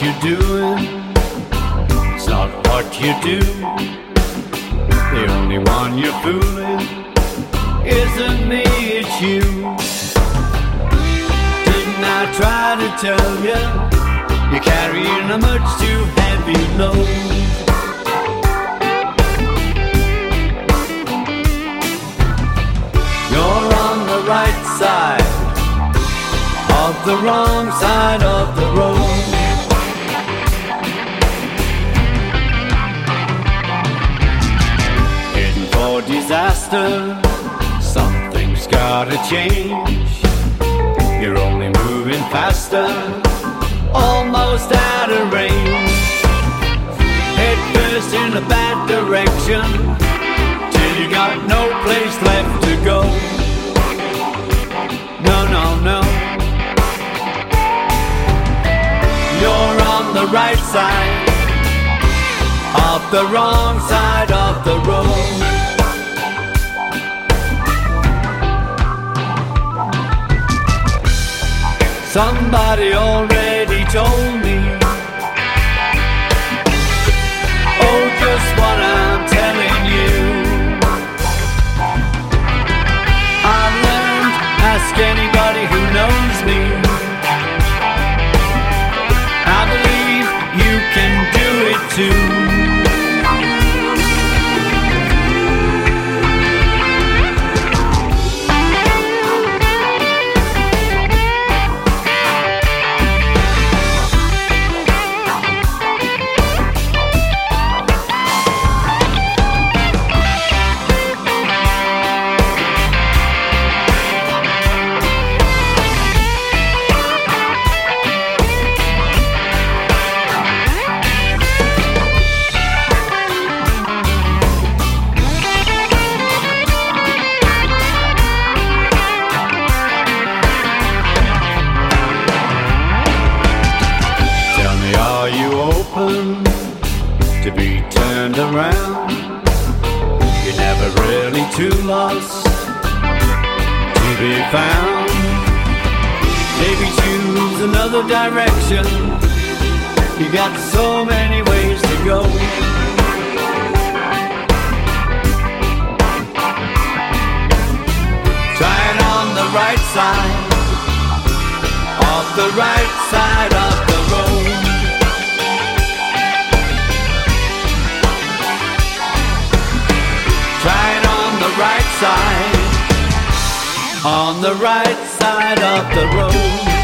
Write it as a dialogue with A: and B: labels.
A: you're doing, it's not what you do. The only one you're fooling isn't me, it's you. Didn't I try to tell you, you're carrying a much too heavy load? You're on the right side of the wrong side of the road. Heading for disaster, something's gotta change. You're only moving faster, almost out of range. Head first in a bad direction, till you got no place left to go. No, no, no. You're on the right side of the wrong side of the road. Somebody already told me, oh, just what I'm telling you. I've learned, ask anybody who knows me. I believe you can do it too. To be turned around, you're never really too lost to be found. Maybe choose another direction, you got so many ways to go. Try it on the right side of the right side of the road. Try it on the right side, on the right side of the road.